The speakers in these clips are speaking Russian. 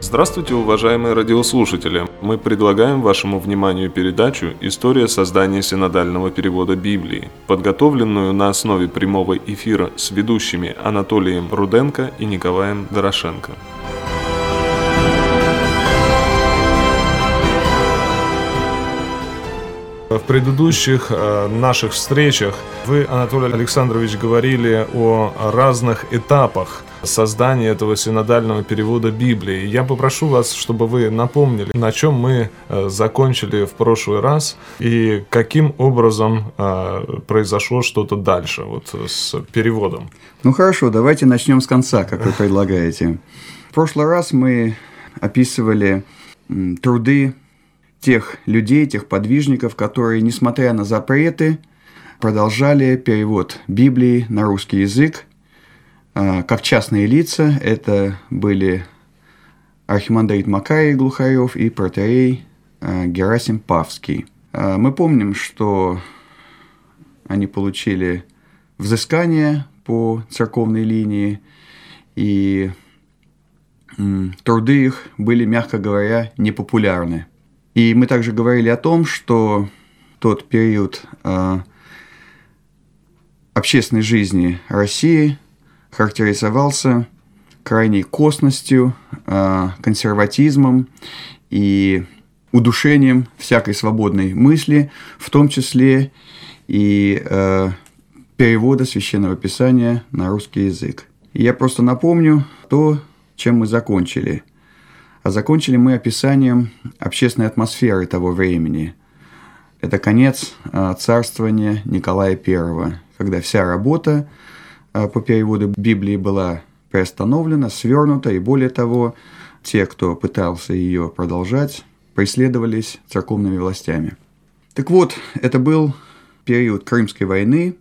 Здравствуйте, уважаемые радиослушатели! Мы предлагаем вашему вниманию передачу «История создания синодального перевода Библии», подготовленную на основе прямого эфира с ведущими Анатолием Руденко и Николаем Дорошенко. В предыдущих наших встречах вы, Анатолий Александрович, говорили о разных этапах создания этого синодального перевода Библии. Я попрошу вас, чтобы вы напомнили, на чем мы закончили в прошлый раз и каким образом произошло что-то дальше с переводом. Ну хорошо, давайте начнем с конца, как вы предлагаете. В прошлый раз мы описывали труды тех людей, тех подвижников, которые, несмотря на запреты, продолжали перевод Библии на русский язык, как частные лица. Это были архимандрит Макарий Глухарев и протоиерей Герасим Павский. Мы помним, что они получили взыскание по церковной линии, и труды их были, мягко говоря, непопулярны. И мы также говорили о том, что тот период общественной жизни России характеризовался крайней косностью, консерватизмом и удушением всякой свободной мысли, в том числе и перевода Священного Писания на русский язык. И я просто напомню то, чем мы закончили. А закончили мы описанием общественной атмосферы того времени. Это конец царствования Николая I, когда вся работа по переводу Библии была приостановлена, свернута, и более того, те, кто пытался ее продолжать, преследовались церковными властями. Так вот, это был период Крымской войны,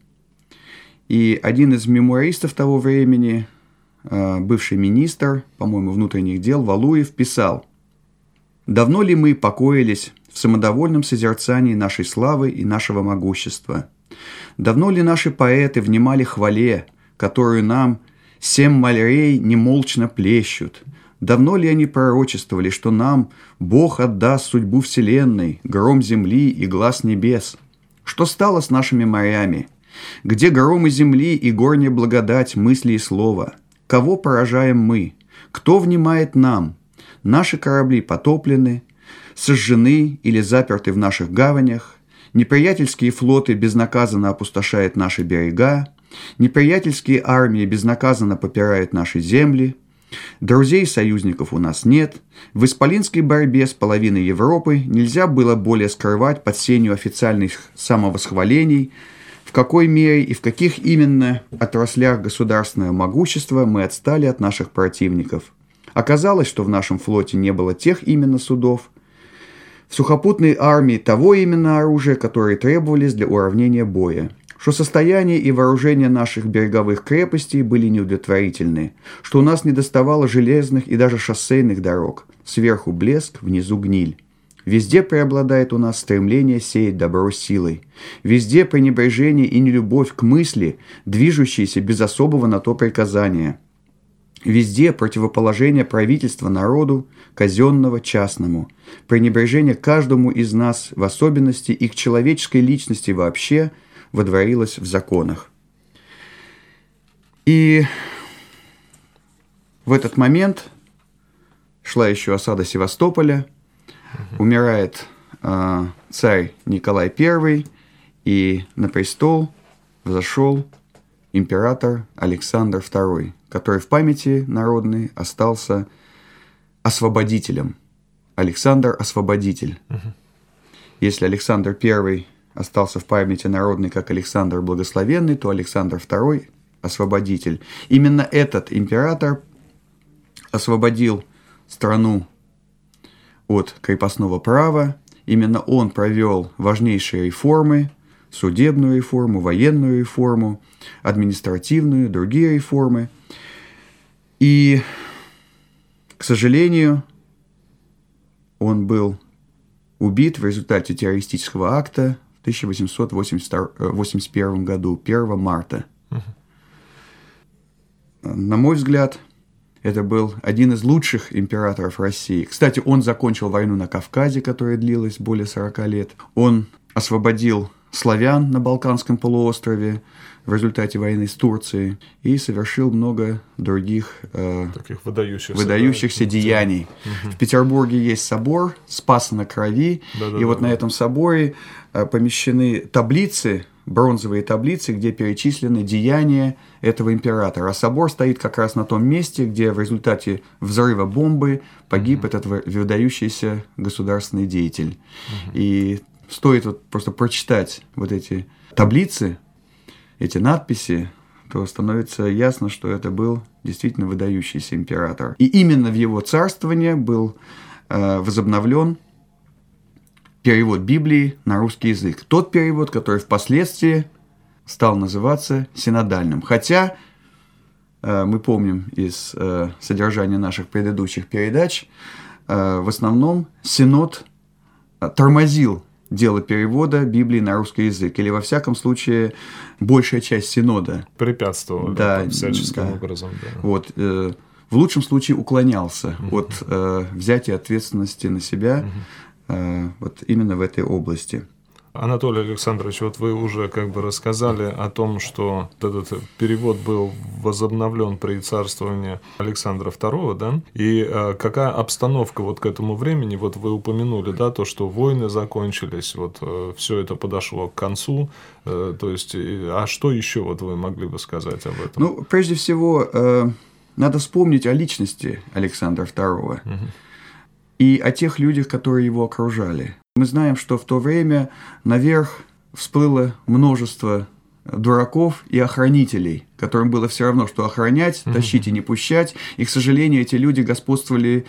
и один из мемуаристов того времени, бывший министр, по-моему, внутренних дел Валуев, писал: «Давно ли мы покоились в самодовольном созерцании нашей славы и нашего могущества? Давно ли наши поэты внимали хвале, которую нам 7 морей немолчно плещут? Давно ли они пророчествовали, что нам Бог отдаст судьбу вселенной, гром земли и глас небес? Что стало с нашими морями? Где громы земли и горняя благодать мысли и слова? Кого поражаем мы? Кто внимает нам? Наши корабли потоплены, сожжены или заперты в наших гаванях, неприятельские флоты безнаказанно опустошают наши берега, неприятельские армии безнаказанно попирают наши земли, друзей и союзников у нас нет, в исполинской борьбе с половиной Европы нельзя было более скрывать под сенью официальных самовосхвалений, в какой мере и в каких именно отраслях государственного могущества мы отстали от наших противников. Оказалось, что в нашем флоте не было тех именно судов, в сухопутной армии того именно оружия, которые требовались для уравнения боя, что состояние и вооружение наших береговых крепостей были неудовлетворительны, что у нас недоставало железных и даже шоссейных дорог, сверху блеск, внизу гниль. Везде преобладает у нас стремление сеять добро силой. Везде пренебрежение и нелюбовь к мысли, движущейся без особого на то приказания. Везде противоположение правительства народу, казенного частному. Пренебрежение каждому из нас в особенности и к человеческой личности вообще водворилось в законах. И в этот момент шла еще осада Севастополя. Умирает царь Николай I, и на престол взошел император Александр II, который в памяти народной остался освободителем. Александр Освободитель. Если Александр I остался в памяти народной как Александр Благословенный, то Александр II Освободитель. Именно этот император освободил страну от крепостного права. Именно он провел важнейшие реформы: судебную реформу, военную реформу, административную, другие реформы. И, к сожалению, он был убит в результате террористического акта в 1881 году, 1 марта. На мой взгляд, Это был один из лучших императоров России. Кстати, он закончил войну на Кавказе, которая длилась более 40 лет. Он освободил славян на Балканском полуострове в результате войны с Турцией и совершил много других таких выдающихся деяний. В Петербурге есть собор Спаса на Крови, и вот на этом соборе помещены таблицы, бронзовые таблицы, где перечислены деяния этого императора. А собор стоит как раз на том месте, где в результате взрыва бомбы погиб этот выдающийся государственный деятель. И стоит вот просто прочитать вот эти таблицы, эти надписи, то становится ясно, что это был действительно выдающийся император. И именно в его царствование был возобновлен перевод Библии на русский язык. Тот перевод, который впоследствии стал называться синодальным. Хотя мы помним из содержания наших предыдущих передач, в основном Синод тормозил дело перевода Библии на русский язык. Или, во всяком случае, большая часть Синода препятствовала всяческим образом. Да. Вот, в лучшем случае уклонялся от взятия ответственности на себя вот именно в этой области. Анатолий Александрович, вот вы уже как бы рассказали о том, что этот перевод был возобновлен при царствовании Александра II, да? И какая обстановка вот к этому времени, вот вы упомянули, да, то, что войны закончились, вот все это подошло к концу, то есть, а что еще вот вы могли бы сказать об этом? Ну, прежде всего, надо вспомнить о личности Александра II. И о тех людях, которые его окружали. Мы знаем, что в то время наверх всплыло множество дураков и охранителей, которым было все равно, что охранять, тащить и не пущать. И, к сожалению, эти люди господствовали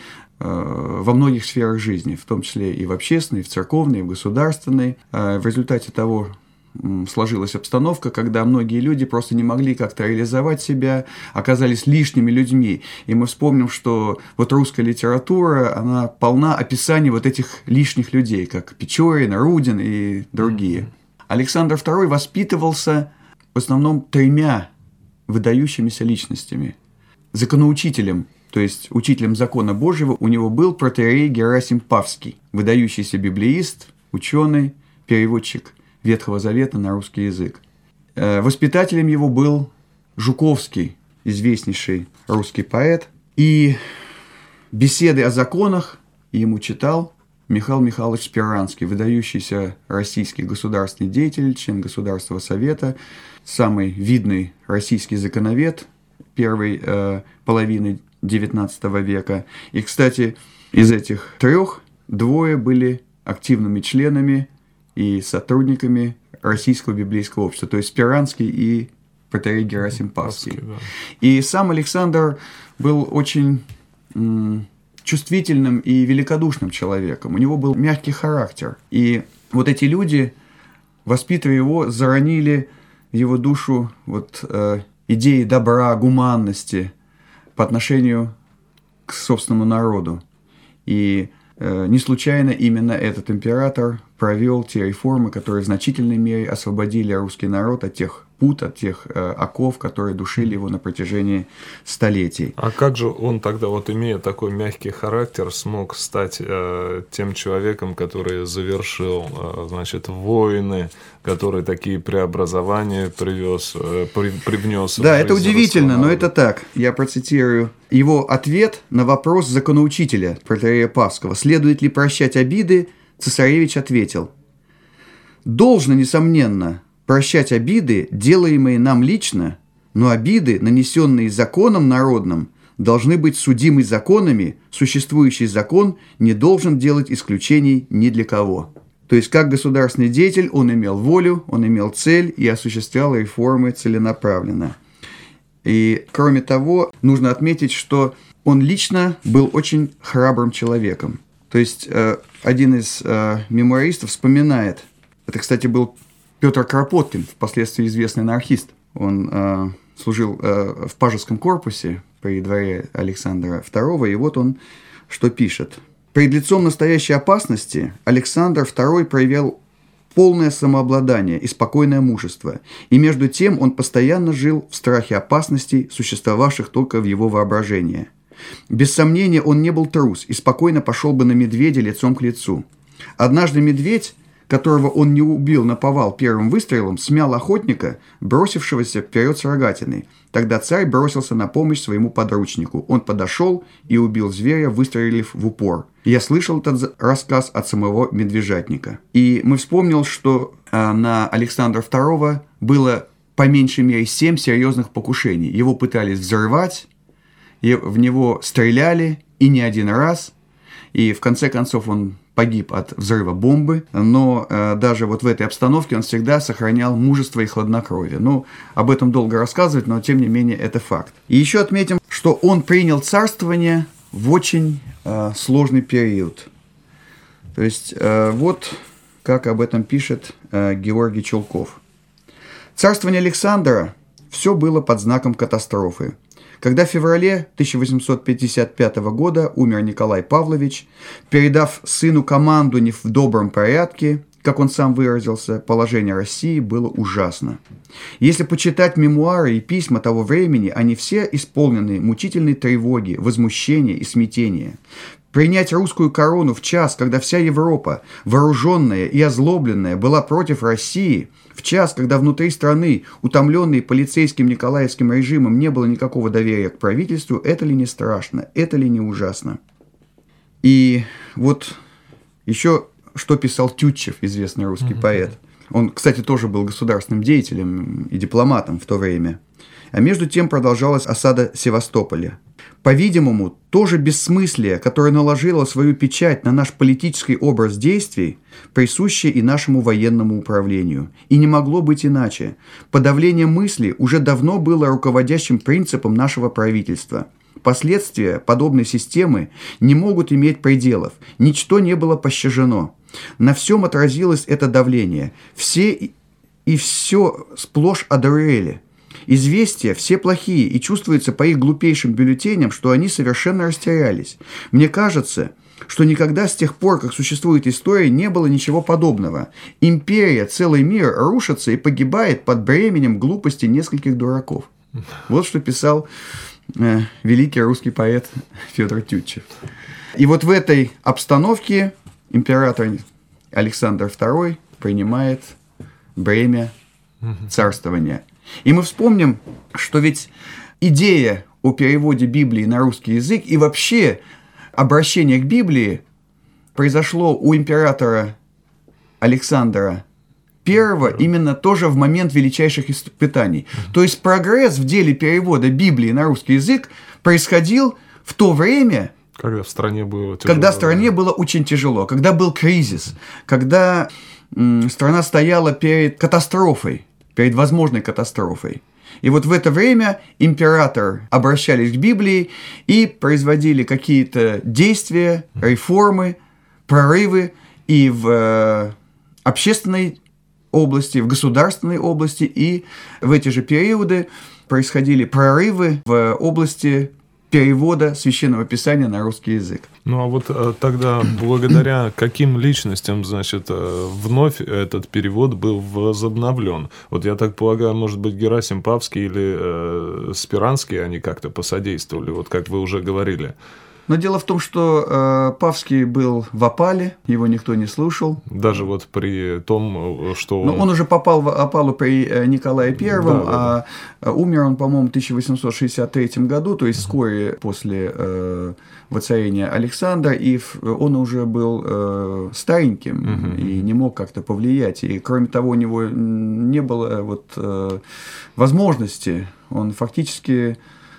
во многих сферах жизни, в том числе и в общественной, и в церковной, и в государственной. В результате того сложилась обстановка, когда многие люди просто не могли как-то реализовать себя, оказались лишними людьми. И мы вспомним, что вот русская литература, она полна описаний вот этих лишних людей, как Печорин, Рудин и другие. Александр II воспитывался в основном 3 выдающимися личностями. Законоучителем, то есть учителем закона Божьего, у него был протоиерей Герасим Павский, выдающийся библеист, ученый, переводчик Ветхого Завета на русский язык. Воспитателем его был Жуковский, известнейший русский поэт. И беседы о законах ему читал Михаил Михайлович Спиранский, выдающийся российский государственный деятель, член Государственного совета, самый видный российский законовед первой половины XIX века. И, кстати, из этих 3 2 были активными членами и сотрудниками Российского библейского общества, то есть Спиранский и протоиерей Герасим Павский. Да. И сам Александр был очень чувствительным и великодушным человеком. У него был мягкий характер. И вот эти люди, воспитывая его, заронили в его душу вот, идеи добра, гуманности по отношению к собственному народу. И не случайно именно этот император провел те реформы, которые в значительной мере освободили русский народ от тех пут, от тех оков, которые душили его на протяжении столетий. А как же он тогда, вот имея такой мягкий характер, смог стать тем человеком, который завершил, значит, войны, который такие преобразования привнес? Да, это удивительно, но это так. Я процитирую его ответ на вопрос законоучителя протоиерея Павского: «Следует ли прощать обиды?» Цесаревич ответил: «Должно, несомненно, прощать обиды, делаемые нам лично, но обиды, нанесенные законом народным, должны быть судимы законами, существующий закон не должен делать исключений ни для кого». То есть, как государственный деятель, он имел волю, он имел цель и осуществлял реформы целенаправленно. И, кроме того, нужно отметить, что он лично был очень храбрым человеком. То есть, один из мемуаристов вспоминает, это, кстати, был Петр Кропоткин, впоследствии известный анархист. Он служил в Пажеском корпусе при дворе Александра II, и вот он что пишет. «Перед лицом настоящей опасности Александр II проявил полное самообладание и спокойное мужество, и между тем он постоянно жил в страхе опасностей, существовавших только в его воображении. Без сомнения, он не был трус и спокойно пошел бы на медведя лицом к лицу. Однажды медведь, которого он не убил наповал первым выстрелом, смял охотника, бросившегося вперед с рогатиной. Тогда царь бросился на помощь своему подручнику. Он подошел и убил зверя, выстрелив в упор. Я слышал этот рассказ от самого медвежатника. И мы вспомнил, что на Александра II было по меньшей мере 7 серьезных покушений. Его пытались взрывать, в него стреляли, и не один раз. И в конце концов он погиб от взрыва бомбы, но даже вот в этой обстановке он всегда сохранял мужество и хладнокровие. Ну, об этом долго рассказывать, но тем не менее это факт. И еще отметим, что он принял царствование в очень сложный период. То есть вот как об этом пишет Георгий Чулков. Царствование Александра все было под знаком катастрофы. Когда в феврале 1855 года умер Николай Павлович, передав сыну команду не в добром порядке, как он сам выразился, положение России было ужасно. Если почитать мемуары и письма того времени, они все исполнены мучительной тревоги, возмущения и смятения. Принять русскую корону в час, когда вся Европа, вооруженная и озлобленная, была против России, в час, когда внутри страны, утомленной полицейским николаевским режимом, не было никакого доверия к правительству, это ли не страшно, это ли не ужасно? И вот еще что писал Тютчев, известный русский поэт. Он, кстати, тоже был государственным деятелем и дипломатом в то время. А между тем продолжалась осада Севастополя. По-видимому, то же бессмыслие, которое наложило свою печать на наш политический образ действий, присуще и нашему военному управлению. И не могло быть иначе. Подавление мысли уже давно было руководящим принципом нашего правительства. Последствия подобной системы не могут иметь пределов. Ничто не было пощажено. На всем отразилось это давление. Все и все сплошь одурели. Известия все плохие, и чувствуется по их глупейшим бюллетеням, что они совершенно растерялись. Мне кажется, что никогда с тех пор, как существует история, не было ничего подобного. Империя, целый мир рушится и погибает под бременем глупости нескольких дураков. Вот что писал великий русский поэт Федор Тютчев. И вот в этой обстановке император Александр II принимает бремя царствования. И мы вспомним, что ведь идея о переводе Библии на русский язык и вообще обращение к Библии произошло у императора Александра I именно тоже в момент величайших испытаний. То есть прогресс в деле перевода Библии на русский язык происходил в то время, когда в стране было тяжело. Когда в стране было очень тяжело, когда был кризис, когда страна стояла перед катастрофой, перед возможной катастрофой. И вот в это время императоры обращались к Библии и производили какие-то действия, реформы, прорывы и в общественной области, в государственной области, и в эти же периоды происходили прорывы в области перевода Священного Писания на русский язык. Ну, а вот тогда благодаря каким личностям, значит, вновь этот перевод был возобновлен? Вот я так полагаю, может быть, Герасим Павский или Спиранский, они как-то посодействовали, вот как вы уже говорили. Но дело в том, что Павский был в опале, его никто не слушал. Даже вот при том, что... Но он уже попал в опалу при Николае I, умер он, по-моему, в 1863 году, то есть вскоре после воцарения Александра, и он уже был стареньким и не мог как-то повлиять. И, кроме того, у него не было возможности, он фактически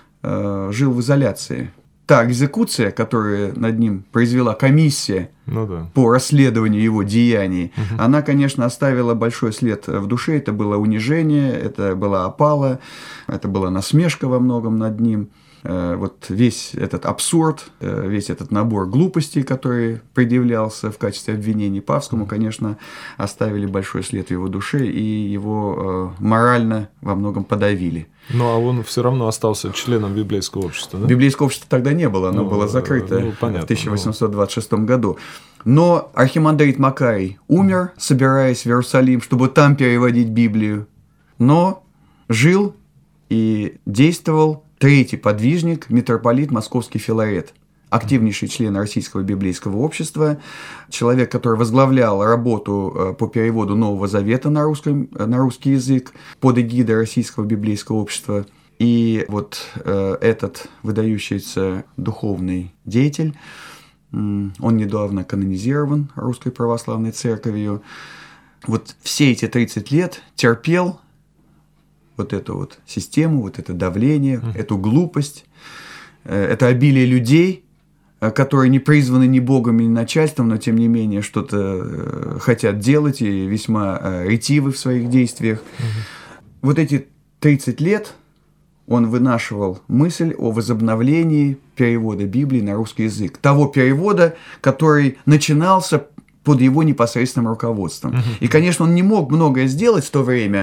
жил в изоляции. Та экзекуция, которую над ним произвела комиссия по расследованию его деяний, она, конечно, оставила большой след в душе. Это было унижение, это была опала, это была насмешка во многом над ним. Вот весь этот абсурд, весь этот набор глупостей, который предъявлялся в качестве обвинений Павскому, конечно, оставили большой след в его душе и его морально во многом подавили. Ну, а он все равно остался членом библейского общества, да? Библейского общества тогда не было, оно было закрыто в 1826 году. Но архимандрит Макарий умер, собираясь в Иерусалим, чтобы там переводить Библию, но жил и действовал третий подвижник, митрополит Московский Филарет, активнейший член Российского библейского общества, человек, который возглавлял работу по переводу Нового Завета на русский язык под эгидой Российского библейского общества. И вот этот выдающийся духовный деятель, он недавно канонизирован Русской Православной Церковью, вот все эти 30 лет терпел вот эту вот систему, вот это давление, эту глупость, это обилие людей, которые не призваны ни Богом, ни начальством, но тем не менее что-то хотят делать и весьма ретивы в своих действиях. Вот эти 30 лет он вынашивал мысль о возобновлении перевода Библии на русский язык. Того перевода, который начинался под его непосредственным руководством. И, конечно, он не мог многое сделать в то время,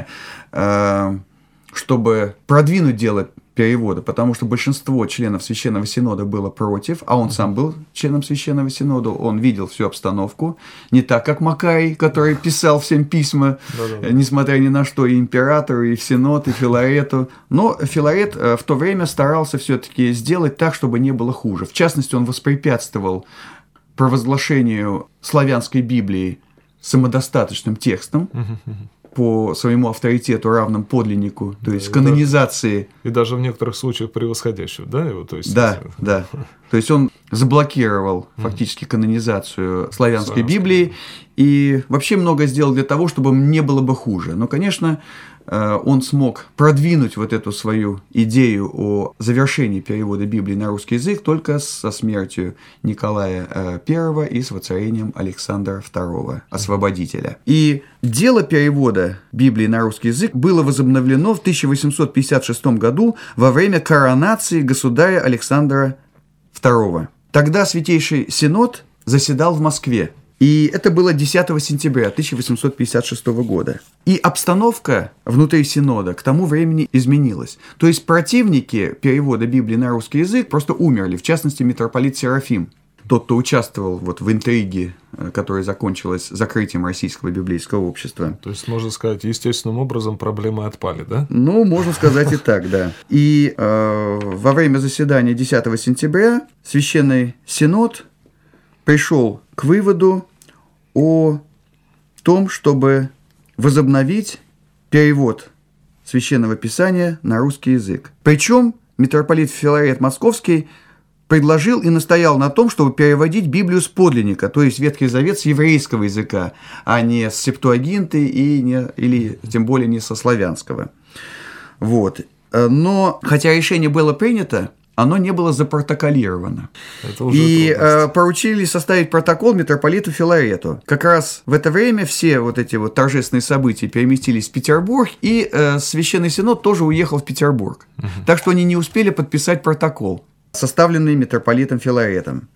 чтобы продвинуть дело перевода, потому что большинство членов Священного Синода было против, а он сам был членом Священного Синода, он видел всю обстановку, не так, как Макарий, который писал всем письма, несмотря ни на что, и императору, и в Синод, и Филарету. Но Филарет в то время старался все-таки сделать так, чтобы не было хуже. В частности, он воспрепятствовал провозглашению славянской Библии самодостаточным текстом, по своему авторитету, равным подлиннику, то есть канонизации. И даже в некоторых случаях превосходящего, да? Его, то есть, да. То есть он заблокировал фактически канонизацию славянской Библии и вообще много сделал для того, чтобы не было бы хуже. Но, конечно, он смог продвинуть вот эту свою идею о завершении перевода Библии на русский язык только со смертью Николая I и с воцарением Александра II, Освободителя. И дело перевода Библии на русский язык было возобновлено в 1856 году во время коронации государя Александра II. Тогда Святейший Синод заседал в Москве. И это было 10 сентября 1856 года. И обстановка внутри Синода к тому времени изменилась. То есть противники перевода Библии на русский язык просто умерли, в частности, митрополит Серафим, тот, кто участвовал вот в интриге, которая закончилась закрытием Российского библейского общества. То есть, можно сказать, естественным образом проблемы отпали, да? Ну, можно сказать и так, да. И во время заседания 10 сентября Священный Синод пришел к выводу о том, чтобы возобновить перевод Священного Писания на русский язык. Причем митрополит Филарет Московский предложил и настоял на том, чтобы переводить Библию с подлинника, то есть Ветхий Завет с еврейского языка, а не с септуагинты или тем более не со славянского. Вот. Но, хотя решение было принято, оно не было запротоколировано. И поручили составить протокол митрополиту Филарету. Как раз в это время все вот эти вот торжественные события переместились в Петербург, и Священный Синод тоже уехал в Петербург. Так что они не успели подписать протокол, составленный митрополитом Филаретом.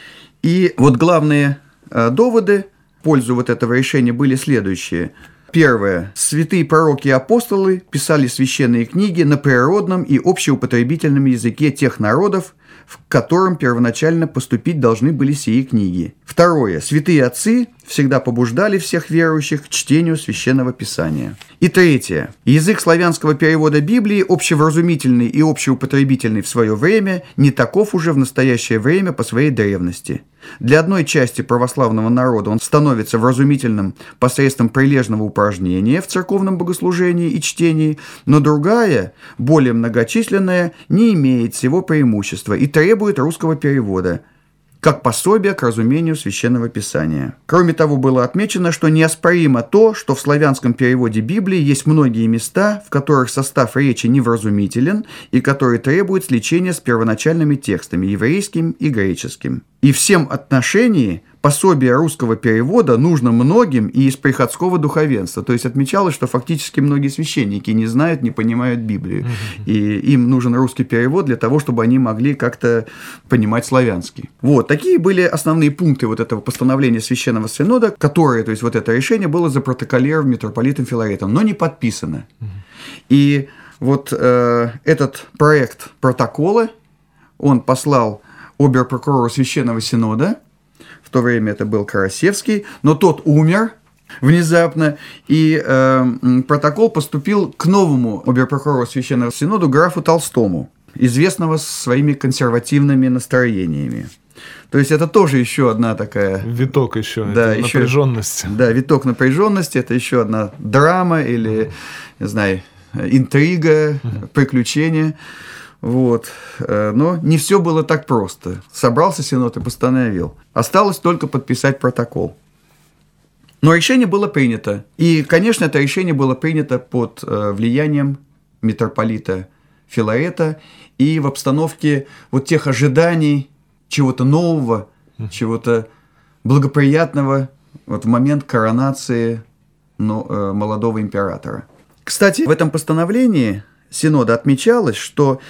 И вот главные доводы в пользу вот этого решения были следующие. Первое. Святые пророки и апостолы писали священные книги на природном и общеупотребительном языке тех народов, в котором первоначально поступить должны были сии книги. Второе. Святые отцы всегда побуждали всех верующих к чтению Священного Писания. И третье. Язык славянского перевода Библии, общевразумительный и общеупотребительный в свое время, не таков уже в настоящее время по своей древности. Для одной части православного народа он становится вразумительным посредством прилежного упражнения в церковном богослужении и чтении, но другая, более многочисленная, не имеет всего преимущества и требует русского перевода, как пособие к разумению Священного Писания. Кроме того, было отмечено, что неоспоримо то, что в славянском переводе Библии есть многие места, в которых состав речи невразумителен и которые требуют сличения с первоначальными текстами, еврейским и греческим. И в всем отношении пособие русского перевода нужно многим и из приходского духовенства. То есть отмечалось, что фактически многие священники не знают, не понимают Библию. И им нужен русский перевод для того, чтобы они могли как-то понимать славянский. Вот, такие были основные пункты вот этого постановления Священного Синода, которое, то есть вот это решение было запротоколировано митрополитом Филаретом, но не подписано. И вот этот проект протокола он послал обер-прокурору Священного Синода. В то время это был Карасевский, но тот умер внезапно, и протокол поступил к новому обер-прокурору Священного Синода графу Толстому. известного своими консервативными настроениями. То есть это тоже еще одна такая... Виток еще, да, это напряженность. Да, виток напряженности, это еще одна драма или, не знаю, интрига, приключение. Вот. Но не все было так просто. Собрался Синод и постановил. Осталось только подписать протокол. Но решение было принято. И, конечно, это решение было принято под влиянием митрополита Филарета и в обстановке вот тех ожиданий чего-то нового, чего-то благоприятного вот в момент коронации молодого императора. Кстати, в этом постановлении Синода отмечалось, что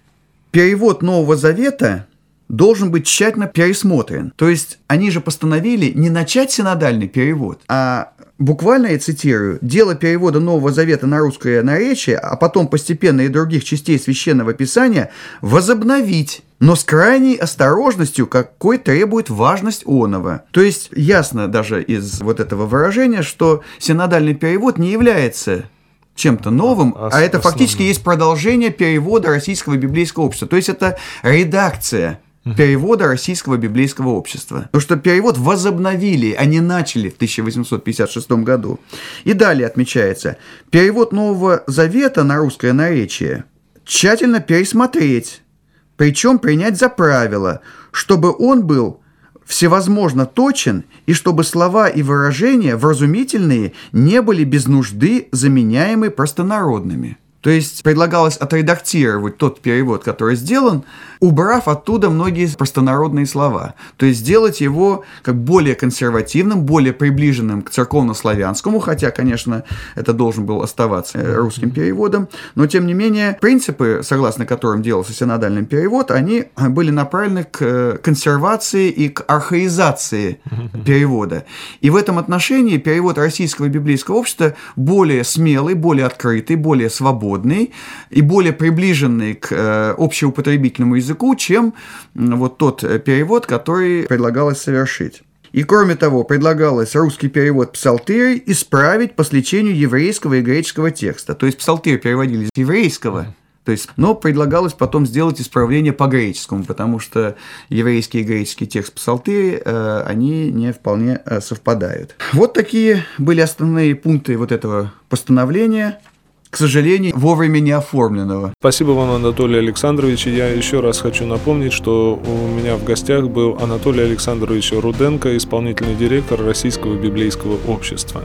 перевод Нового Завета должен быть тщательно пересмотрен. То есть они же постановили не начать синодальный перевод, а буквально, я цитирую, «дело перевода Нового Завета на русское наречие, а потом постепенно и других частей Священного Писания возобновить, но с крайней осторожностью, какой требует важность оного». То есть ясно даже из вот этого выражения, что синодальный перевод не является чем-то новым, а это фактически есть продолжение перевода Российского библейского общества. То есть это редакция перевода Российского библейского общества. Потому что перевод возобновили, а не начали в 1856 году. И далее отмечается: перевод Нового Завета на русское наречие тщательно пересмотреть, причем принять за правило, чтобы он был всевозможно точен, и чтобы слова и выражения вразумительные не были без нужды заменяемы простонародными. То есть предлагалось отредактировать тот перевод, который сделан, убрав оттуда многие простонародные слова. То есть сделать его как более консервативным, более приближенным к церковнославянскому, хотя, конечно, это должен был оставаться русским переводом, но, тем не менее, принципы, согласно которым делался синодальный перевод, они были направлены к консервации и к архаизации перевода. И в этом отношении перевод Российского библейского общества более смелый, более открытый, более свободный и более приближенный к общеупотребительному языку, чем вот тот перевод, который предлагалось совершить. И кроме того, предлагалось русский перевод псалтырей исправить по сличению еврейского и греческого текста. То есть псалтырь переводили с еврейского, но предлагалось потом сделать исправление по греческому, потому что еврейский и греческий текст псалтыри, они не вполне совпадают. Вот такие были основные пункты вот этого постановления, к сожалению, вовремя не оформленного. Спасибо вам, Анатолий Александрович. И я еще раз хочу напомнить, что у меня в гостях был Анатолий Александрович Руденко, исполнительный директор Российского библейского общества.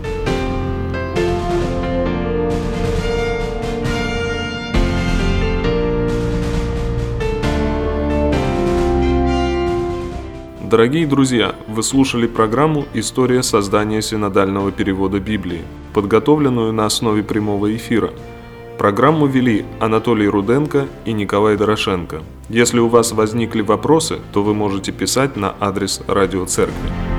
Дорогие друзья, вы слушали программу «История создания синодального перевода Библии», подготовленную на основе прямого эфира. Программу вели Анатолий Руденко и Николай Дорошенко. Если у вас возникли вопросы, то вы можете писать на адрес радиоцеркви.